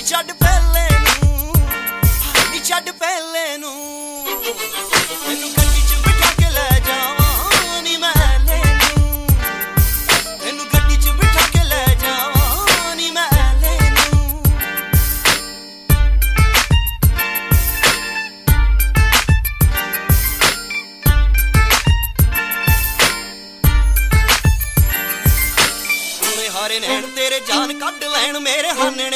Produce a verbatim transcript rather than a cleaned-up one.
ਛੱਡ ਪਹਿਲੇ ਨੂੰ, ਨੀ ਛੱਡ ਪਹਿਲੇ ਨੂੰ। ਤੈਨੂੰ ਗੱਡੀ ਚ ਬਿਠਾ ਕੇ ਲੈ ਜਾਵਾਂ ਨੀ ਮੈਂ ਲੈ ਨੂੰ, ਤੈਨੂੰ ਗੱਡੀ ਚ ਬਿਠਾ ਕੇ ਲੈ ਜਾਵਾਂ ਨੀ ਮੈਂ ਲੈ ਨੂੰ। ਹੁਣੇ ਹਾਰੇ ਨੈਣ ਤੇਰੇ ਜਾਨ ਕੱਢ ਲੈਣ ਮੇਰੇ ਹਾਨਣੇ